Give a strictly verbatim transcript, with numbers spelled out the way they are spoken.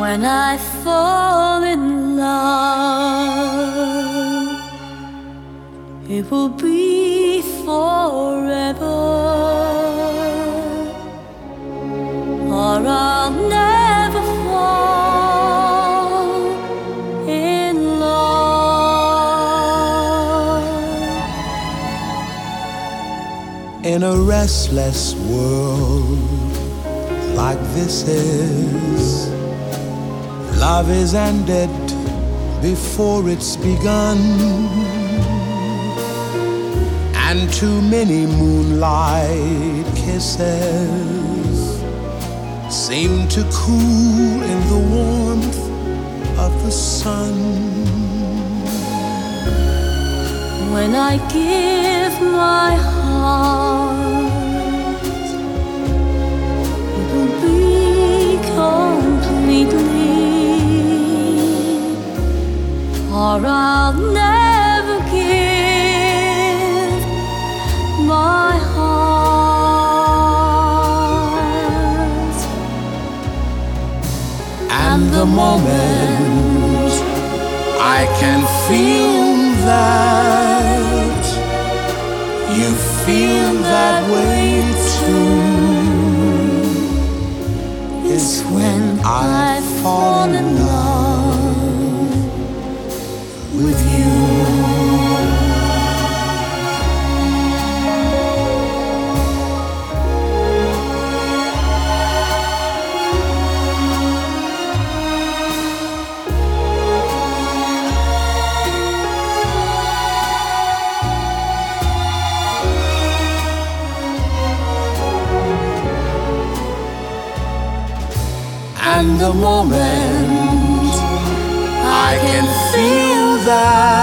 When I fall in love, it will be forever, or I'll never fall in love. In a restless world like this is, love is ended before it's begun, and too many moonlight kisses seem to cool in the warmth of the sun. When I give my heart, it will be completely, or I'll never give my heart. And the moment I can feel that you feel that way too is when I fall in love with you. And the moment I can feel that